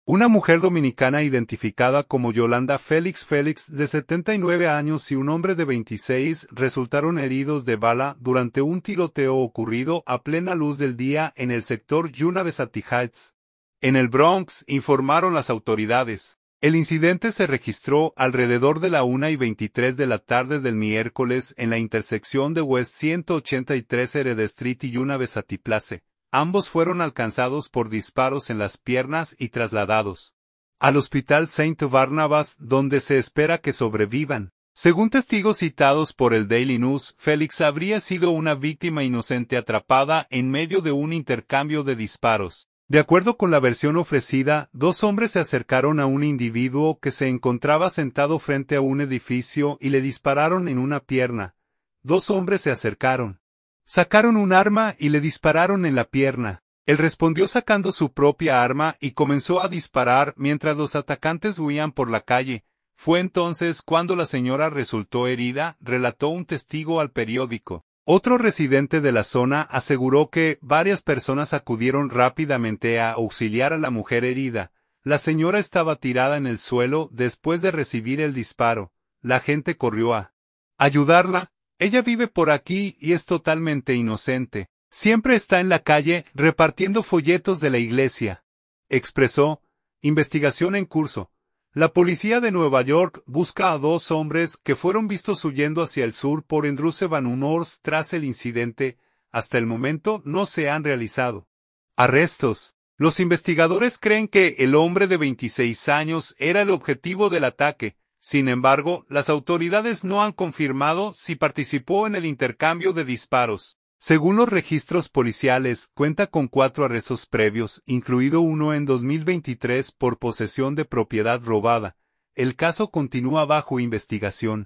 Una mujer dominicana identificada como Yolanda Félix Félix, de 79 años, y un hombre de 26 resultaron heridos de bala durante un tiroteo ocurrido a plena luz del día en el sector University Heights, en el Bronx, informaron las autoridades. El incidente se registró alrededor de la 1:23 de la tarde del miércoles en la intersección de West 183 Hered Street y University Place. Ambos fueron alcanzados por disparos en las piernas y trasladados al Hospital St. Barnabas, donde se espera que sobrevivan. Según testigos citados por el Daily News, Félix habría sido una víctima inocente atrapada en medio de un intercambio de disparos. De acuerdo con la versión ofrecida, dos hombres se acercaron a un individuo que se encontraba sentado frente a un edificio y le dispararon en una pierna. Dos hombres se acercaron, sacaron un arma y le dispararon en la pierna. Él respondió sacando su propia arma y comenzó a disparar mientras los atacantes huían por la calle. Fue entonces cuando la señora resultó herida, relató un testigo al periódico. Otro residente de la zona aseguró que varias personas acudieron rápidamente a auxiliar a la mujer herida. La señora estaba tirada en el suelo después de recibir el disparo. La gente corrió a ayudarla. Ella vive por aquí y es totalmente inocente. Siempre está en la calle repartiendo folletos de la iglesia, expresó. Investigación en curso. La policía de Nueva York busca a dos hombres que fueron vistos huyendo hacia el sur por Andrews Avenue tras el incidente. Hasta el momento no se han realizado arrestos. Los investigadores creen que el hombre de 26 años era el objetivo del ataque. Sin embargo, las autoridades no han confirmado si participó en el intercambio de disparos. Según los registros policiales, cuenta con 4 arrestos previos, incluido uno en 2023 por posesión de propiedad robada. El caso continúa bajo investigación.